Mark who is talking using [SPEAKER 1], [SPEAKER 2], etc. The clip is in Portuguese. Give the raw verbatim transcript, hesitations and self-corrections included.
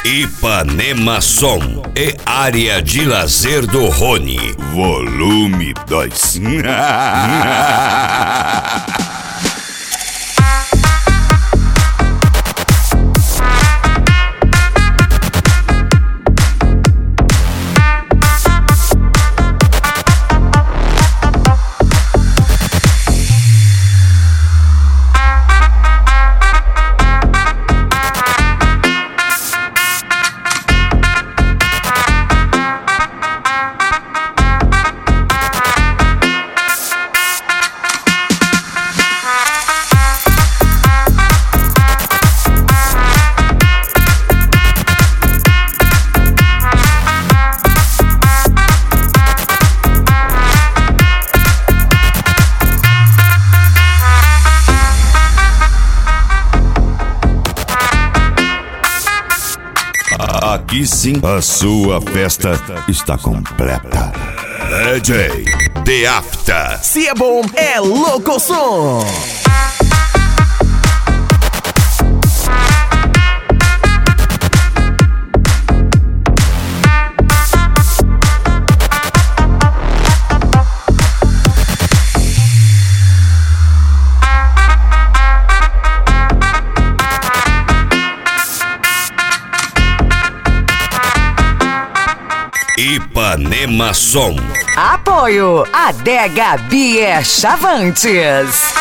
[SPEAKER 1] Ipanema Som e área de lazer do Rony. Volume dois. Aqui sim, a sua festa está completa. D J The After.
[SPEAKER 2] Se é bom, é louco som.
[SPEAKER 1] Ipanema Som.
[SPEAKER 3] Apoio Adega Bia Chavantes.